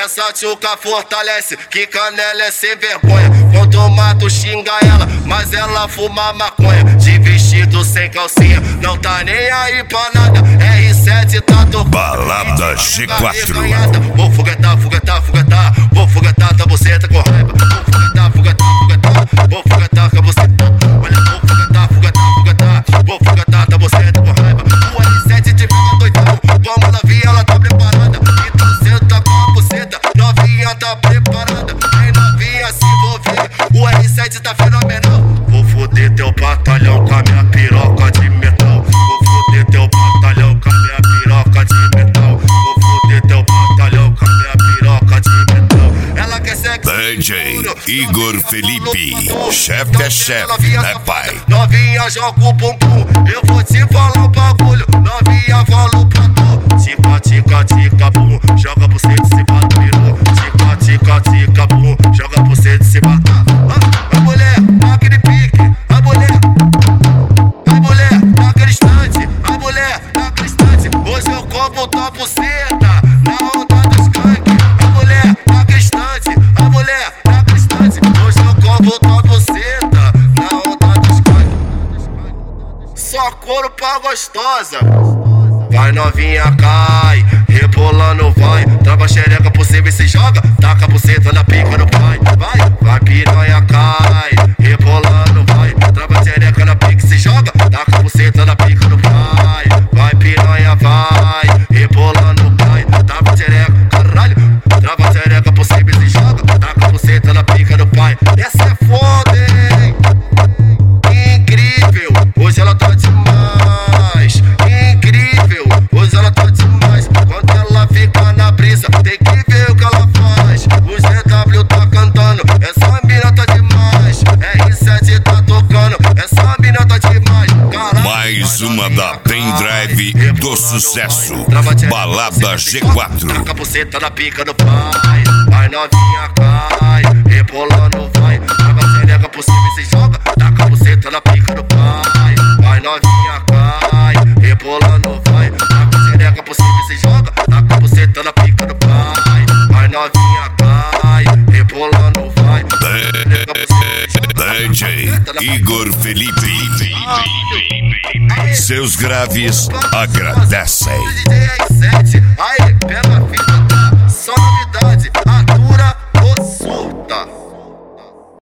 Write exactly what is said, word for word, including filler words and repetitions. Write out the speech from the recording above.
Essa tchuca fortalece, que canela é sem vergonha. Quando mato xinga ela, mas ela fuma maconha. De vestido sem calcinha, não tá nem aí pra nada. R sete tá tocando Balada G quatro. Vou foguetar, foguetar, foguetar. Vou foguetar, tá buceta com raiva. Vou foguetar, foguetar, foguetar. Vou foguetar com a buceta. Olha, vou foguetar, foguetar, foguetar. Vou foguetar, tá buceta com raiva. O R sete te pega doidão. Toma novinha, ela tá preparada. Então senta com a buceta. Novinha tá preparada. Vem novinha se envolver. O R sete tá fenomenal. Vou foder teu batalhão com a minha piroca de metal. Vou foder teu batalhão com a minha piroca de metal. Vou foder teu batalhão com a minha piroca de metal. Ela quer sexo. D J Igor Felipe, chefe é chefe, é pai. Novinha joga o bumbum, eu vou te falar um bagulho. Novinha fala pra tu. Tica, tica, tica, bum. Joga você de cima do peru. Tica, tica, tica, bum. Joga você de cima. A mulher, aquele pique. A mulher, a mulher, naquele instante. A mulher, naquele instante. Hoje eu como tua buceta na onda dos gangue. A mulher, naquele instante. A mulher, naquele instante. Hoje eu como tua buceta na onda dos gangue. Só couro pra gostosa. Vai novinha, cai, rebolando vai. Trava a xereca por cima e se joga. Taca a buceta na pica no pai. Vai, vai piranha, cai, rebolando vai. Trava a xereca na pica e se joga. Taca a buceta na pica no pai. Vai piranha, vai, rebolando vai. Trava a xereca, caralho. Trava a xereca por cima e se joga. Taca a buceta na pica no pai. Essa é foda, hein? Incrível, hoje ela tá demais. Incrível, hoje ela tá demais. Quando ela fica na brisa, tem que ver o que ela faz. O G W tá cantando, essa mina tá demais. R sete tá tocando, essa mina tá demais. Caralho, mais uma da pendrive do sucesso, Balada G quatro. Taca a buceta na pica do pai. Vai novinha, cai, rebolando vai. Trava a xereca por cima e se joga. Taca a buceta na pica do pai. Vai novinha, cai, rebolando vai. Taca a xereca por cima e se joga. Taca a buceta na pica do pai. Vai novinha, cai, rebolando vai. D J Igor Felipe, seus graves agradecem. D J R sete, aí, pega